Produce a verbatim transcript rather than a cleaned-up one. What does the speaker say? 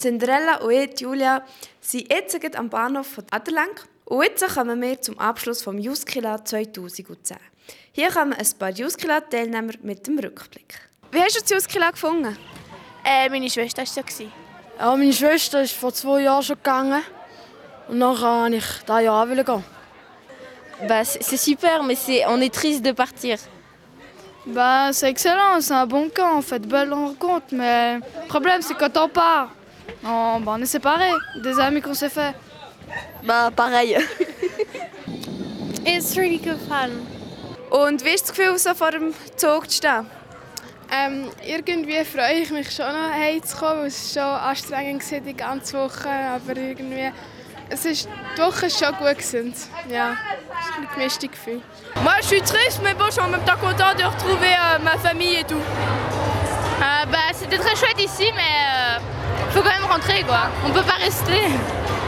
Cinderella und ich, Julia, sind jetzt gerade am Bahnhof von Aderlenk. Und jetzt kommen wir zum Abschluss des Juskila zweitausendzehn. Hier kommen ein paar Juskila-Teilnehmer mit dem Rückblick. Wie hast du das Juskila gefunden? Äh, meine Schwester war da. Ja, meine Schwester ist vor zwei Jahren schon gegangen. Und dann wollte ich dieses Jahr gehen. Bah, c'est super, mais c'est, on est triste de partir. Bah, c'est excellent, c'est un bon camp, on fait de belles rencontres, mais le problème c'est quand on part, on, bah, on est séparés, des amis qu'on s'est fait. Bah, pareil. It's really good fun. Und wie ist das Gefühl, so vor dem Zug zu stehen? Ähm, irgendwie freue ich mich schon noch heimzukommen, es war schon anstrengend die ganze Woche, aber irgendwie, es ist, die Woche ist schon gut gewesen. Ja, es ist ein gemischtes Gefühl. Moi, je suis triste, mais bon, je suis en même temps content de retrouver euh, ma famille et tout. Euh, bah, c'était très chouette ici, mais il euh, faut quand même rentrer, quoi. On peut pas rester.